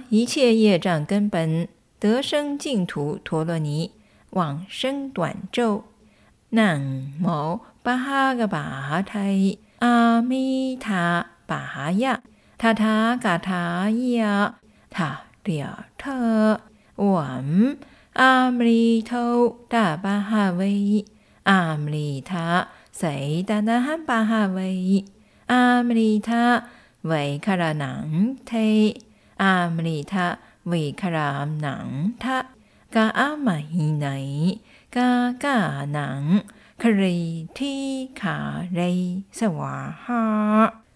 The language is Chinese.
一切业障根本，得生净土陀罗尼，往生短咒。南无巴哈巴提阿弥陀巴呀，塔塔嘎塔呀，塔了特嗡阿弥陀大巴哈维，阿弥陀塞达那汉巴哈维，阿弥陀维卡拉南提，阿弥陀维卡拉南他，嘎阿玛依奈嘎嘎南克瑞提卡瑞萨瓦哈。